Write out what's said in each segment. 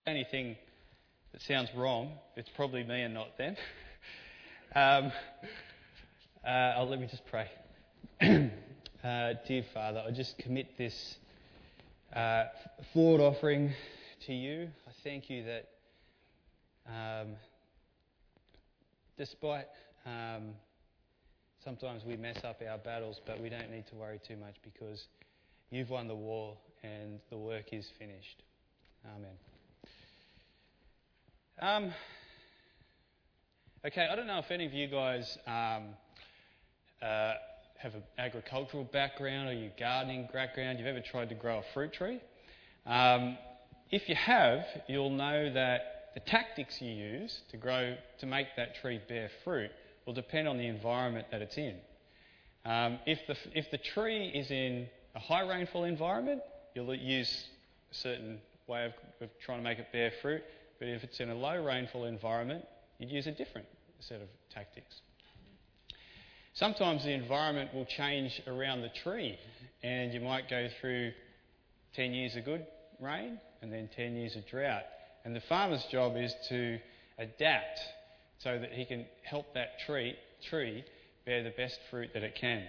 anything that sounds wrong, it's probably me and not them. Let me just pray. Dear Father, I just commit this forward offering to you. I thank you that despite sometimes we mess up our battles, but we don't need to worry too much because you've won the war and the work is finished. Amen. Okay, I don't know if any of you guys have an agricultural background or you gardening background. You've ever tried to grow a fruit tree? If you have, you'll know that the tactics you use to make that tree bear fruit will depend on the environment that it's in. If the tree is in a high rainfall environment, you'll use a certain way of trying to make it bear fruit. But if it's in a low rainfall environment, you'd use a different set of tactics. Sometimes the environment will change around the tree, and you might go through 10 years of good rain and then 10 years of drought. And the farmer's job is to adapt so that he can help that tree bear the best fruit that it can.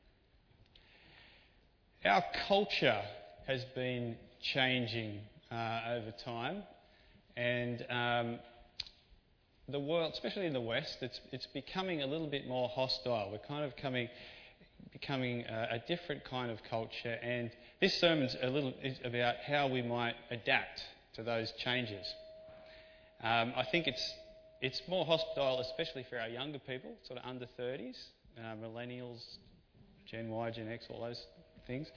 Our culture has been changing over time, and the world, especially in the West, it's becoming a little bit more hostile. We're kind of becoming a different kind of culture, and this sermon's is about how we might adapt to those changes. I think it's more hostile, especially for our younger people, sort of under 30s, millennials, Gen Y, Gen X, all those things.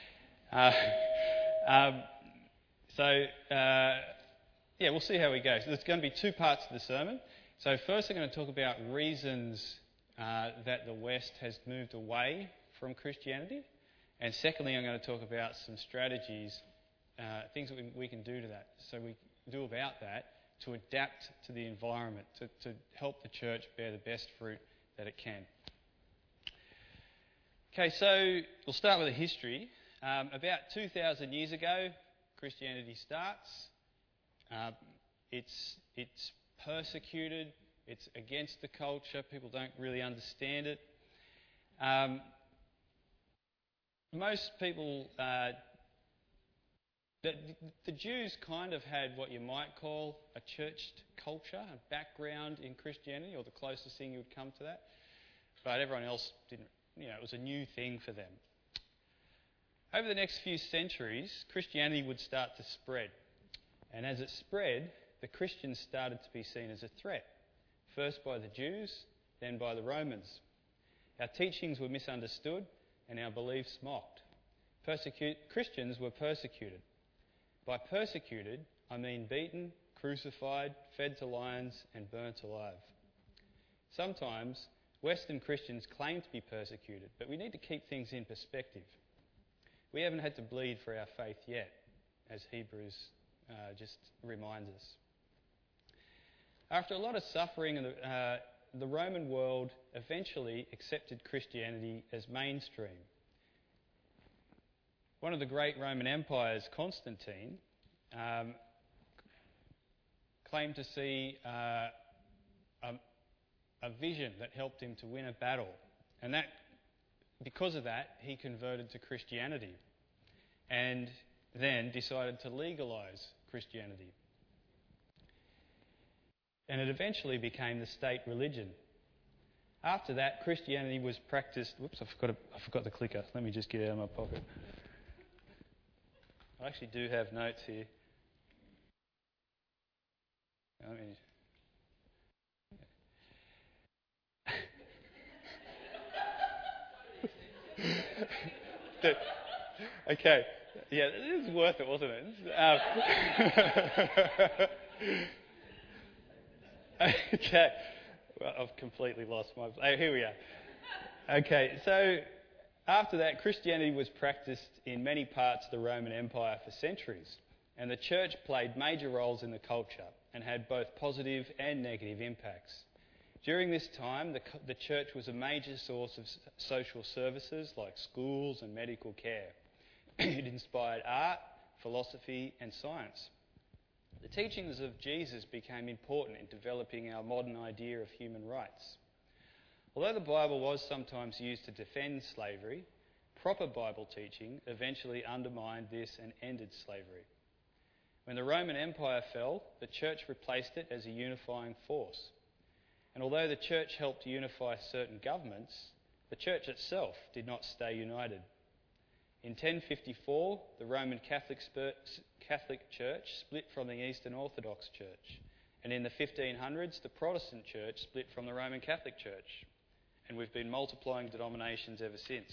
We'll see how we go. So there's going to be two parts to the sermon. So first I'm going to talk about reasons that the West has moved away from Christianity. And secondly, I'm going to talk about some strategies, things that we can do about that to adapt to the environment, to help the church bear the best fruit that it can. Okay, so we'll start with the history. About 2,000 years ago, Christianity starts. It's persecuted. It's against the culture. People don't really understand it. Most people, the Jews kind of had what you might call a churched culture, a background in Christianity, or the closest thing you would come to that. But everyone else didn't. It was a new thing for them. Over the next few centuries, Christianity would start to spread. And as it spread, the Christians started to be seen as a threat. First by the Jews, then by the Romans. Our teachings were misunderstood and our beliefs mocked. Christians were persecuted. By persecuted, I mean beaten, crucified, fed to lions and burnt alive. Sometimes Western Christians claim to be persecuted, but we need to keep things in perspective. We haven't had to bleed for our faith yet, as Hebrews just reminds us. After a lot of suffering, the Roman world eventually accepted Christianity as mainstream. One of the great Roman empires, Constantine, claimed to see a vision that helped him to win a battle. And because of that, he converted to Christianity and then decided to legalise Christianity. And it eventually became the state religion. After that, Christianity was practiced... Whoops, I forgot the clicker. Let me just get it out of my pocket. I actually do have notes here. Okay. Yeah, it was worth it, wasn't it? Okay. Well, I've completely lost my... Oh, here we are. Okay, so after that, Christianity was practiced in many parts of the Roman Empire for centuries, and the church played major roles in the culture and had both positive and negative impacts. During this time, the church was a major source of social services like schools and medical care. It inspired art, philosophy and science. The teachings of Jesus became important in developing our modern idea of human rights. Although the Bible was sometimes used to defend slavery, proper Bible teaching eventually undermined this and ended slavery. When the Roman Empire fell, the church replaced it as a unifying force. And although the church helped unify certain governments, the church itself did not stay united. In 1054, the Roman Catholic Church split from the Eastern Orthodox Church. And in the 1500s, the Protestant Church split from the Roman Catholic Church. And we've been multiplying denominations ever since.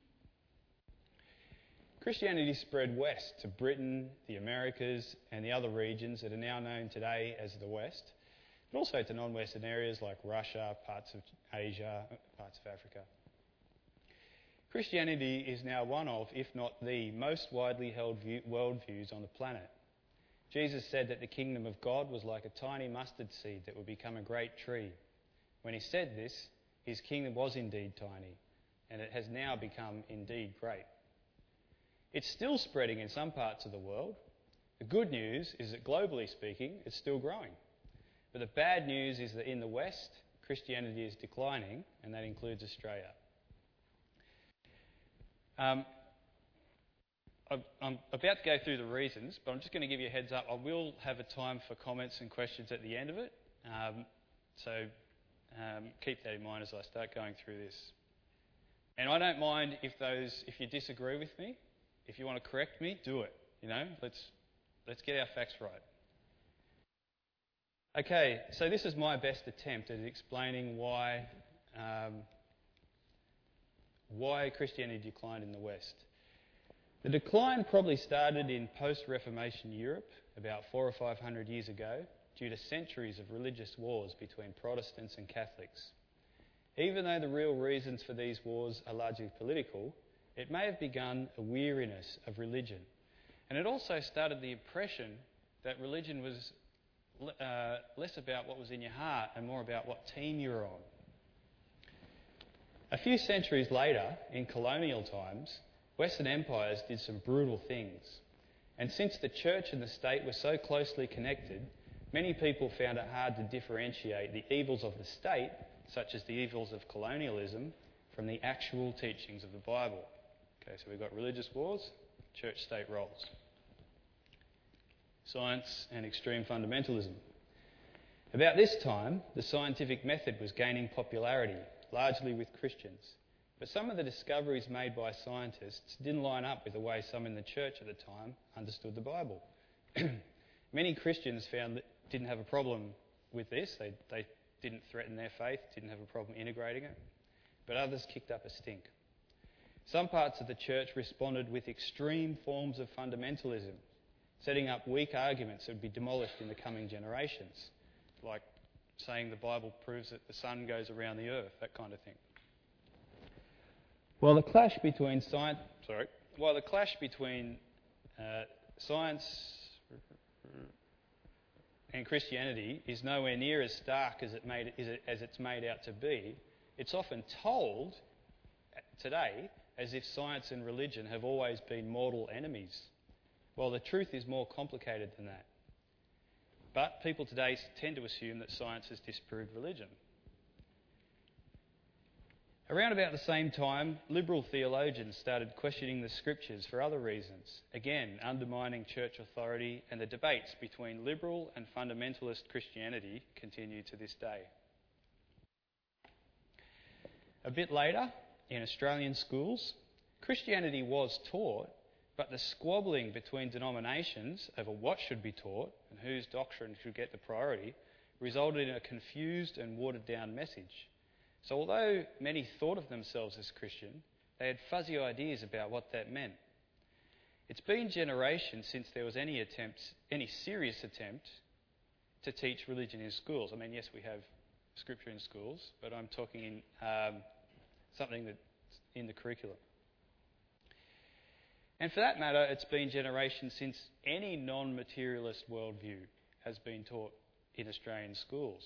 Christianity spread west to Britain, the Americas, and the other regions that are now known today as the West, but also to non-Western areas like Russia, parts of Asia, parts of Africa. Christianity is now one of, if not the, most widely held worldviews on the planet. Jesus said that the kingdom of God was like a tiny mustard seed that would become a great tree. When he said this, his kingdom was indeed tiny, and it has now become indeed great. It's still spreading in some parts of the world. The good news is that globally speaking, it's still growing. But the bad news is that in the West, Christianity is declining, and that includes Australia. I'm about to go through the reasons, but I'm just going to give you a heads up. I will have a time for comments and questions at the end of it. So keep that in mind as I start going through this. And I don't mind if you disagree with me. If you want to correct me, do it. Let's get our facts right. Okay, so this is my best attempt at explaining why Christianity declined in the West. The decline probably started in post-Reformation Europe about 400 or 500 years ago due to centuries of religious wars between Protestants and Catholics. Even though the real reasons for these wars are largely political, it may have begun a weariness of religion. And it also started the impression that religion was less about what was in your heart and more about what team you were on. A few centuries later, in colonial times, Western empires did some brutal things. And since the church and the state were so closely connected, many people found it hard to differentiate the evils of the state, such as the evils of colonialism, from the actual teachings of the Bible. Okay, so we've got religious wars, church-state roles, science and extreme fundamentalism. About this time, the scientific method was gaining popularity, largely with Christians. But some of the discoveries made by scientists didn't line up with the way some in the church at the time understood the Bible. Many Christians found that didn't have a problem with this. They didn't threaten their faith, didn't have a problem integrating it. But others kicked up a stink. Some parts of the church responded with extreme forms of fundamentalism, setting up weak arguments that would be demolished in the coming generations, like saying the Bible proves that the sun goes around the earth, that kind of thing. While the clash between science and Christianity is nowhere near as stark as it's made out to be, it's often told today as if science and religion have always been mortal enemies, while the truth is more complicated than that. But people today tend to assume that science has disproved religion. Around about the same time, liberal theologians started questioning the scriptures for other reasons, again undermining church authority, and the debates between liberal and fundamentalist Christianity continue to this day. A bit later, in Australian schools, Christianity was taught, but the squabbling between denominations over what should be taught and whose doctrine should get the priority resulted in a confused and watered-down message. So although many thought of themselves as Christian, they had fuzzy ideas about what that meant. It's been generations since there was any serious attempt to teach religion in schools. I mean, yes, we have scripture in schools, but I'm talking in something that's in the curriculum. And for that matter, it's been generations since any non-materialist worldview has been taught in Australian schools.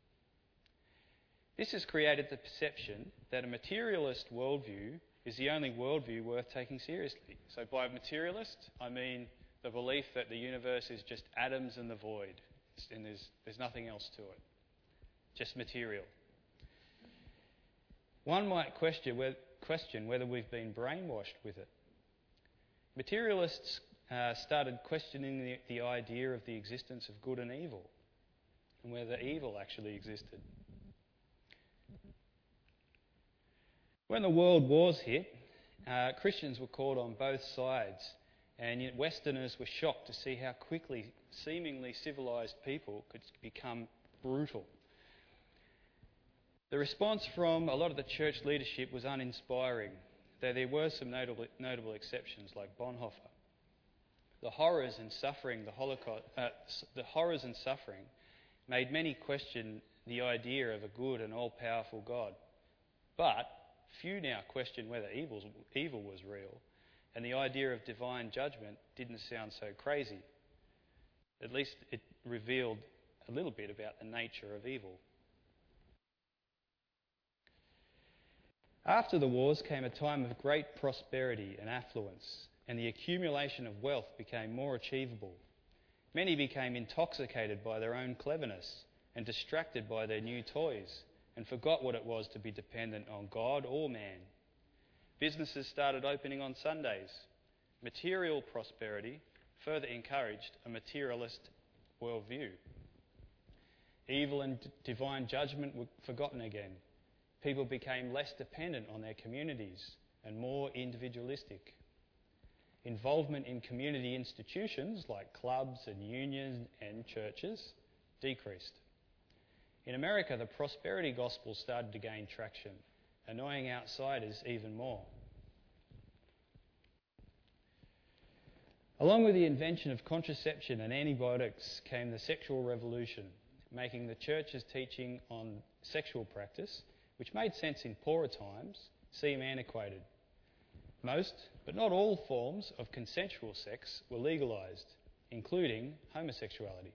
This has created the perception that a materialist worldview is the only worldview worth taking seriously. So by materialist, I mean the belief that the universe is just atoms and the void, and there's nothing else to it, just material. One might question whether we've been brainwashed with it. Materialists started questioning the idea of the existence of good and evil, and whether evil actually existed. When the world wars hit, Christians were caught on both sides, and yet Westerners were shocked to see how quickly seemingly civilised people could become brutal. The response from a lot of the church leadership was uninspiring, though there were some notable exceptions, like Bonhoeffer. The horrors and suffering made many question the idea of a good and all-powerful God. But few now question whether evil was real, and the idea of divine judgment didn't sound so crazy. At least it revealed a little bit about the nature of evil. After the wars came a time of great prosperity and affluence, and the accumulation of wealth became more achievable. Many became intoxicated by their own cleverness and distracted by their new toys, and forgot what it was to be dependent on God or man. Businesses started opening on Sundays. Material prosperity further encouraged a materialist worldview. Evil and divine judgment were forgotten again. People became less dependent on their communities and more individualistic. Involvement in community institutions like clubs and unions and churches decreased. In America, the prosperity gospel started to gain traction, annoying outsiders even more. Along with the invention of contraception and antibiotics came the sexual revolution, making the church's teaching on sexual practice, which made sense in poorer times, seem antiquated. Most, but not all, forms of consensual sex were legalised, including homosexuality.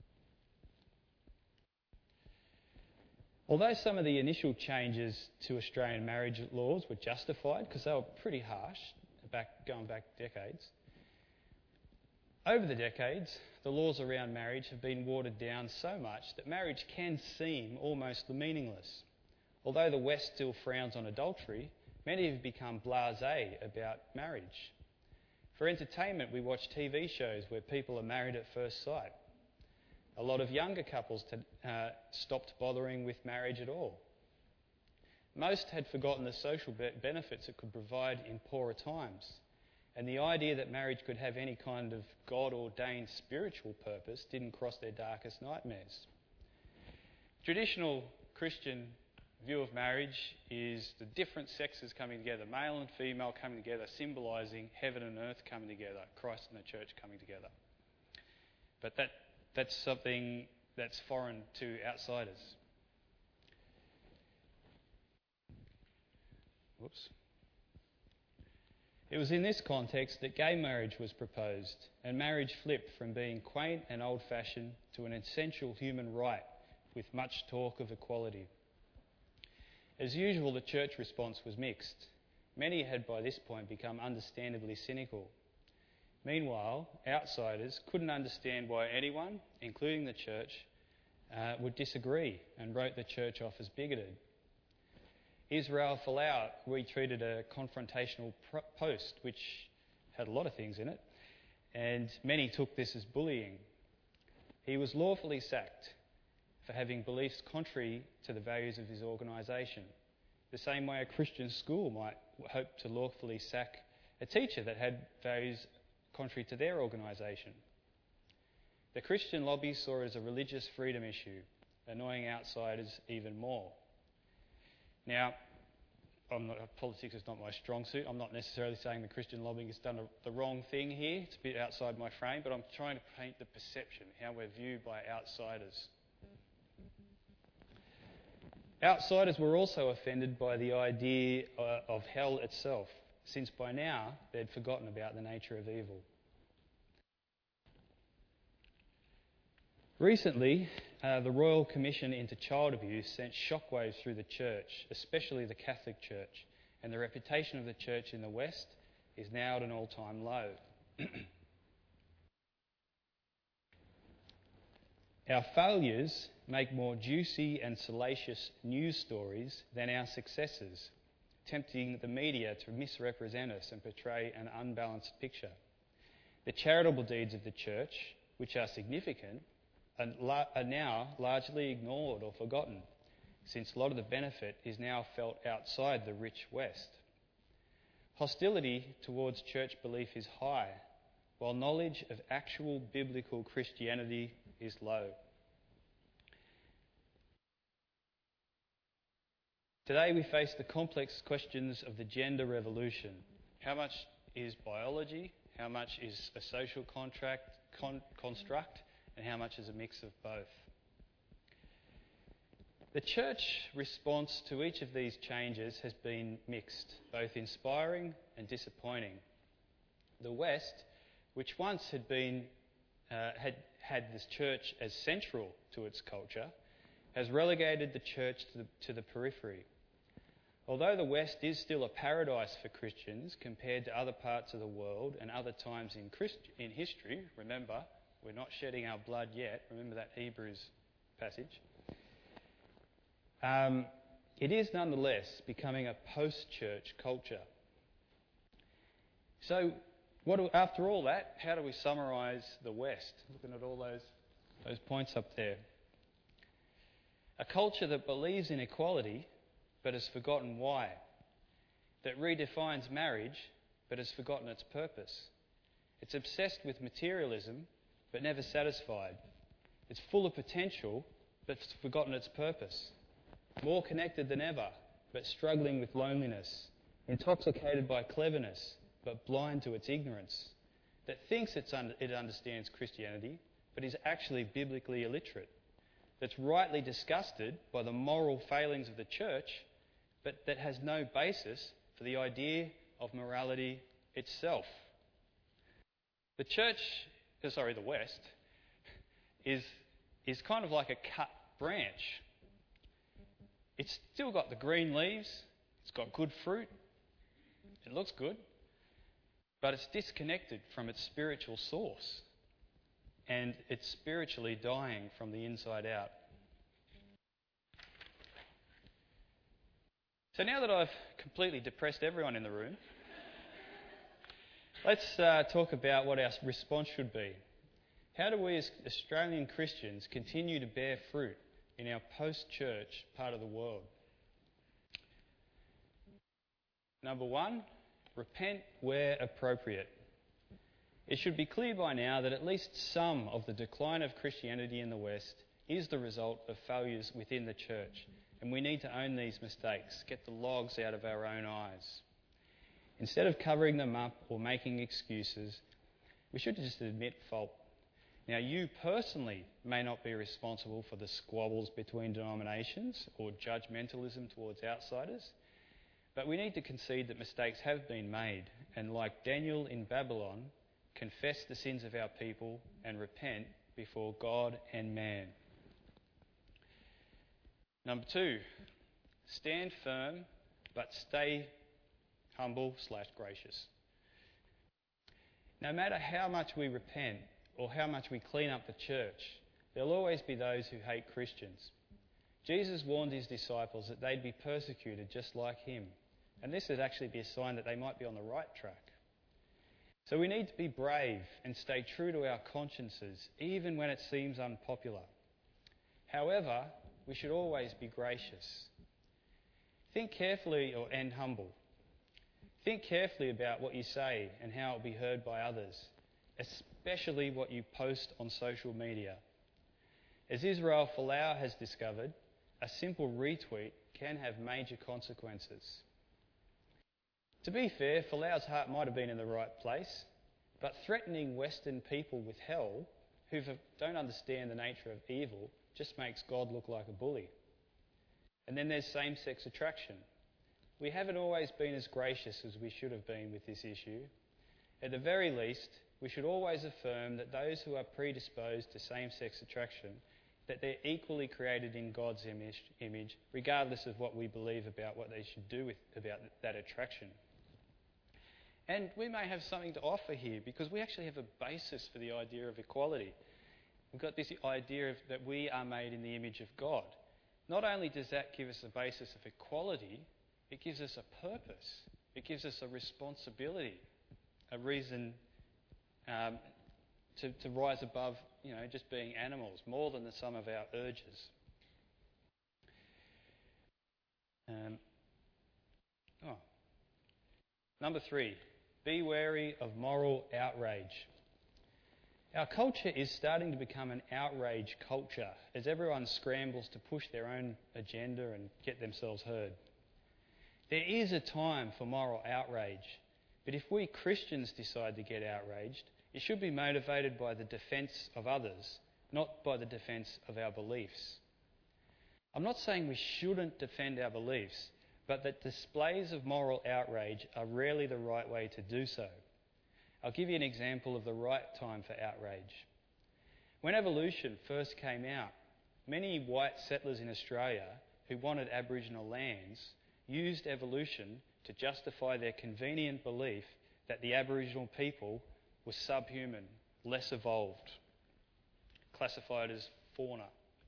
Although some of the initial changes to Australian marriage laws were justified, because they were pretty harsh, going back decades, over the decades, the laws around marriage have been watered down so much that marriage can seem almost meaningless. Although the West still frowns on adultery, many have become blasé about marriage. For entertainment, we watch TV shows where people are married at first sight. A lot of younger couples stopped bothering with marriage at all. Most had forgotten the social benefits it could provide in poorer times, and the idea that marriage could have any kind of God-ordained spiritual purpose didn't cross their darkest nightmares. Traditional Christian view of marriage is the different sexes coming together, male and female coming together, symbolising heaven and earth coming together, Christ and the church coming together. But that's something that's foreign to outsiders. Whoops. It was in this context that gay marriage was proposed, and marriage flipped from being quaint and old-fashioned to an essential human right with much talk of equality. As usual, the church response was mixed. Many had by this point become understandably cynical. Meanwhile, outsiders couldn't understand why anyone, including the church, would disagree and wrote the church off as bigoted. Israel Folau retweeted a confrontational post which had a lot of things in it, and many took this as bullying. He was lawfully sacked for having beliefs contrary to the values of his organisation, the same way a Christian school might hope to lawfully sack a teacher that had values contrary to their organisation. The Christian lobby saw it as a religious freedom issue, annoying outsiders even more. Now, politics is not my strong suit. I'm not necessarily saying the Christian lobbying has done the wrong thing here. It's a bit outside my frame, but I'm trying to paint the perception, how we're viewed by outsiders. Outsiders were also offended by the idea of hell itself, since by now they'd forgotten about the nature of evil. Recently, the Royal Commission into Child Abuse sent shockwaves through the church, especially the Catholic Church, and the reputation of the church in the West is now at an all-time low. Our failures make more juicy and salacious news stories than our successes, tempting the media to misrepresent us and portray an unbalanced picture. The charitable deeds of the church, which are significant, are now largely ignored or forgotten, since a lot of the benefit is now felt outside the rich West. Hostility towards church belief is high, while knowledge of actual biblical Christianity is low. Today we face the complex questions of the gender revolution. How much is biology? How much is a social construct? And how much is a mix of both? The church response to each of these changes has been mixed, both inspiring and disappointing. The West, which once had this church as central to its culture, has relegated the church to the periphery. Although the West is still a paradise for Christians compared to other parts of the world and other times in history, remember, we're not shedding our blood yet, remember that Hebrews passage, it is nonetheless becoming a post-church culture. So, after all that, how do we summarise the West? Looking at all those points up there. A culture that believes in equality but has forgotten why. That redefines marriage but has forgotten its purpose. It's obsessed with materialism but never satisfied. It's full of potential but has forgotten its purpose. More connected than ever but struggling with loneliness. Intoxicated by cleverness but blind to its ignorance. That thinks it understands Christianity but is actually biblically illiterate. That's rightly disgusted by the moral failings of the church, but that has no basis for the idea of morality itself. The West, is kind of like a cut branch. It's still got the green leaves, it's got good fruit, it looks good, but it's disconnected from its spiritual source. And it's spiritually dying from the inside out. So now that I've completely depressed everyone in the room, let's talk about what our response should be. How do we as Australian Christians continue to bear fruit in our post-church part of the world? Number one, repent where appropriate. It should be clear by now that at least some of the decline of Christianity in the West is the result of failures within the church, and we need to own these mistakes, get the logs out of our own eyes. Instead of covering them up or making excuses, we should just admit fault. Now, you personally may not be responsible for the squabbles between denominations or judgmentalism towards outsiders, but we need to concede that mistakes have been made, and like Daniel in Babylon, confess the sins of our people and repent before God and man. Number two, stand firm but stay humble/gracious. No matter how much we repent or how much we clean up the church, there'll always be those who hate Christians. Jesus warned his disciples that they'd be persecuted just like him, and this would actually be a sign that they might be on the right track. So we need to be brave and stay true to our consciences, even when it seems unpopular. However, we should always be gracious. Think carefully and humble. Think carefully about what you say and how it will be heard by others, especially what you post on social media. As Israel Folau has discovered, a simple retweet can have major consequences. To be fair, Folau's heart might have been in the right place, but threatening Western people with hell, who don't understand the nature of evil, just makes God look like a bully. And then there's same-sex attraction. We haven't always been as gracious as we should have been with this issue. At the very least, we should always affirm that those who are predisposed to same-sex attraction, that they're equally created in God's image, regardless of what we believe about what they should do about that attraction. And we may have something to offer here because we actually have a basis for the idea of equality. We've got this idea of that we are made in the image of God. Not only does that give us a basis of equality, it gives us a purpose. It gives us a responsibility, a reason to rise above, just being animals, more than the sum of our urges. Number 3, be wary of moral outrage. Our culture is starting to become an outrage culture as everyone scrambles to push their own agenda and get themselves heard. There is a time for moral outrage, but if we Christians decide to get outraged, it should be motivated by the defence of others, not by the defence of our beliefs. I'm not saying we shouldn't defend our beliefs, but that displays of moral outrage are rarely the right way to do so. I'll give you an example of the right time for outrage. When evolution first came out, many white settlers in Australia who wanted Aboriginal lands used evolution to justify their convenient belief that the Aboriginal people were subhuman, less evolved, classified as fauna.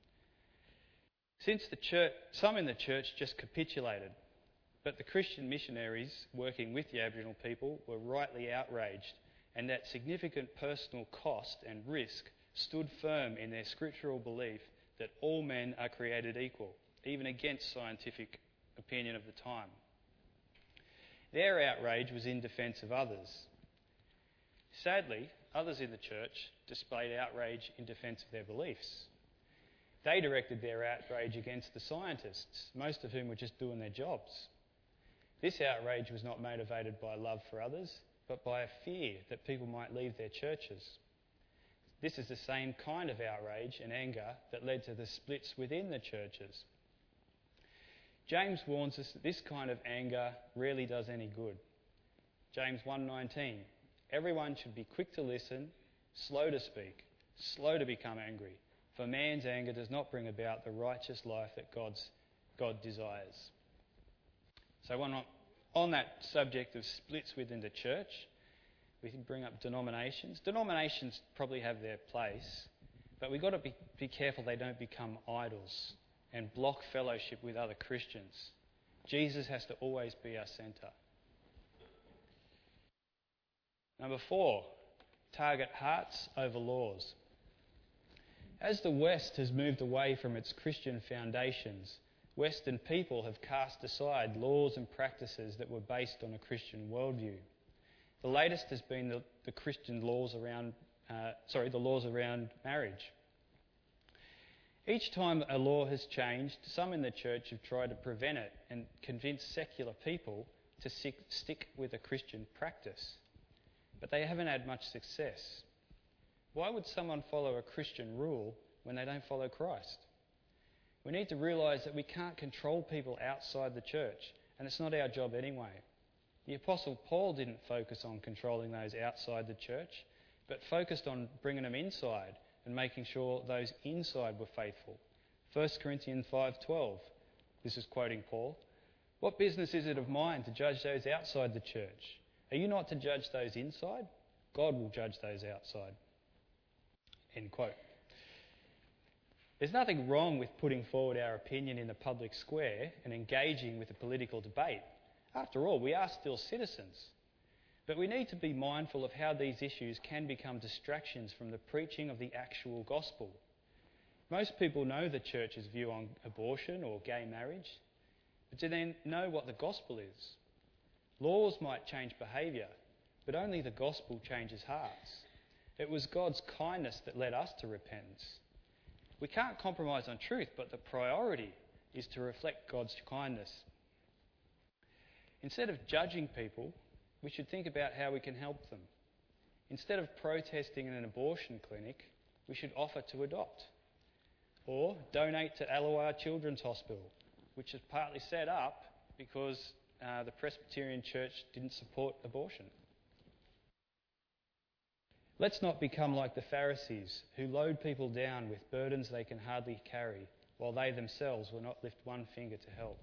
Some in the church just capitulated, but the Christian missionaries working with the Aboriginal people were rightly outraged, and at significant personal cost and risk stood firm in their scriptural belief that all men are created equal, even against scientific opinion of the time. Their outrage was in defence of others. Sadly, others in the church displayed outrage in defence of their beliefs. They directed their outrage against the scientists, most of whom were just doing their jobs. This outrage was not motivated by love for others, but by a fear that people might leave their churches. This is the same kind of outrage and anger that led to the splits within the churches. James warns us that this kind of anger rarely does any good. James 1:19, everyone should be quick to listen, slow to speak, slow to become angry, for man's anger does not bring about the righteous life that God desires. So on that subject of splits within the church, we can bring up denominations. Denominations probably have their place, but we've got to be careful they don't become idols and block fellowship with other Christians. Jesus has to always be our centre. Number 4, target hearts over laws. As the West has moved away from its Christian foundations, Western people have cast aside laws and practices that were based on a Christian worldview. The latest has been the Christian laws around, the laws around marriage. Each time a law has changed, some in the church have tried to prevent it and convince secular people to stick with a Christian practice. But they haven't had much success. Why would someone follow a Christian rule when they don't follow Christ? We need to realise that we can't control people outside the church, and it's not our job anyway. The Apostle Paul didn't focus on controlling those outside the church, but focused on bringing them inside and making sure those inside were faithful. 1 Corinthians 5:12, this is quoting Paul, what business is it of mine to judge those outside the church? Are you not to judge those inside? God will judge those outside. End quote. There's nothing wrong with putting forward our opinion in the public square and engaging with a political debate. After all, we are still citizens. But we need to be mindful of how these issues can become distractions from the preaching of the actual gospel. Most people know the church's view on abortion or gay marriage, but do they know what the gospel is? Laws might change behaviour, but only the gospel changes hearts. It was God's kindness that led us to repentance. We can't compromise on truth, but the priority is to reflect God's kindness. Instead of judging people, we should think about how we can help them. Instead of protesting in an abortion clinic, we should offer to adopt. Or donate to Allawah Children's Hospital, which is partly set up because the Presbyterian Church didn't support abortion. Let's not become like the Pharisees, who load people down with burdens they can hardly carry, while they themselves will not lift one finger to help.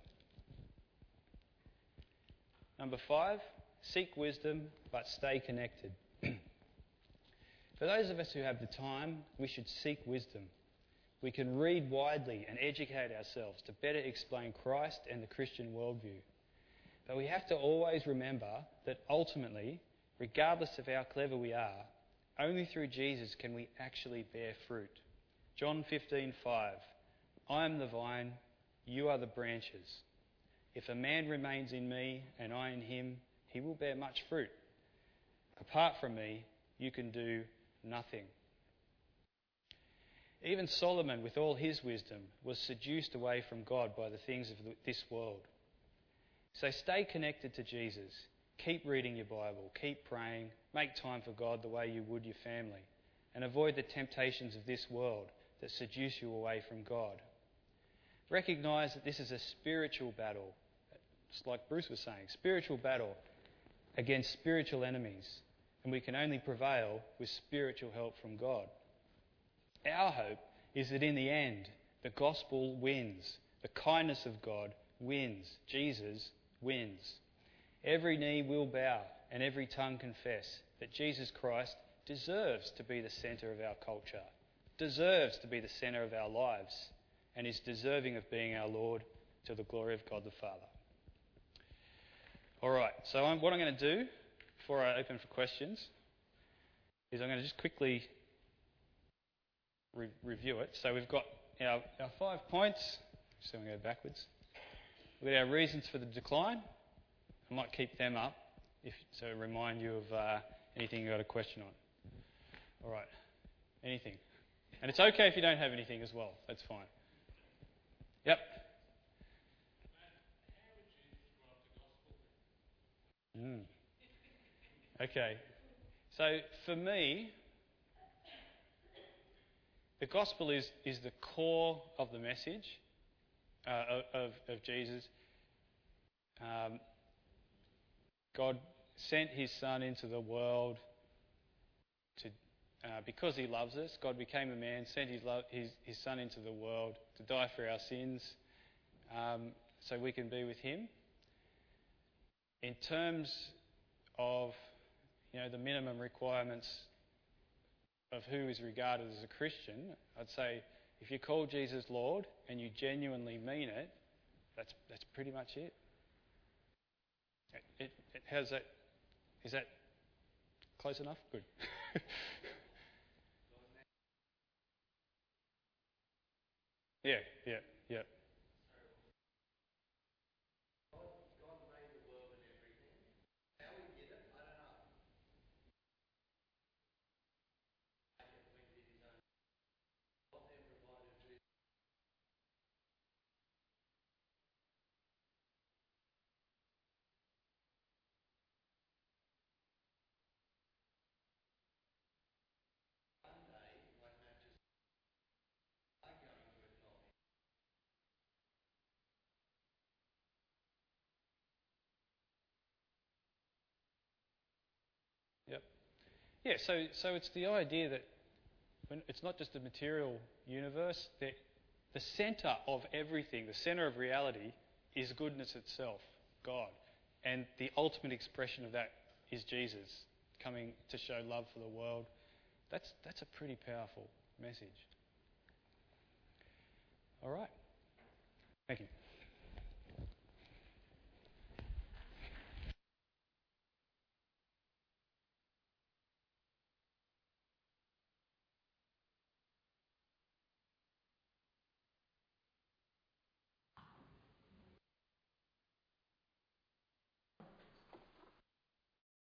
Number 5, seek wisdom, but stay connected. For those of us who have the time, we should seek wisdom. We can read widely and educate ourselves to better explain Christ and the Christian worldview. But we have to always remember that ultimately, regardless of how clever we are, only through Jesus can we actually bear fruit. John 15:5, I am the vine, you are the branches. If a man remains in me and I in him, he will bear much fruit. Apart from me, you can do nothing. Even Solomon, with all his wisdom, was seduced away from God by the things of this world. So stay connected to Jesus. Keep reading your Bible. Keep praying. Make time for God the way you would your family. And avoid the temptations of this world that seduce you away from God. Recognise that this is a spiritual battle. It's like Bruce was saying, spiritual battle against spiritual enemies. And we can only prevail with spiritual help from God. Our hope is that in the end, the gospel wins. The kindness of God wins. Jesus wins. Every knee will bow and every tongue confess that Jesus Christ deserves to be the centre of our culture, deserves to be the centre of our lives, and is deserving of being our Lord to the glory of God the Father. All right, so what I'm going to do before I open for questions is I'm going to just quickly review it. So we've got our 5 points. So we'll go backwards. We've got our reasons for the decline. I might keep them up so remind you of anything you've got a question on. All right. Anything. And it's okay if you don't have anything as well. That's fine. Yep. Okay. So for me, the gospel is the core of the message of Jesus. God sent his Son into the world because he loves us. God became a man, sent his Son into the world to die for our sins so we can be with him. In terms of the minimum requirements of who is regarded as a Christian, I'd say if you call Jesus Lord and you genuinely mean it, that's pretty much it. How's that? Is that close enough? Good. Yeah. Yep. Yeah. So it's the idea that it's not just a material universe. The centre of everything, the centre of reality, is goodness itself, God, and the ultimate expression of that is Jesus coming to show love for the world. That's a pretty powerful message. All right. Thank you.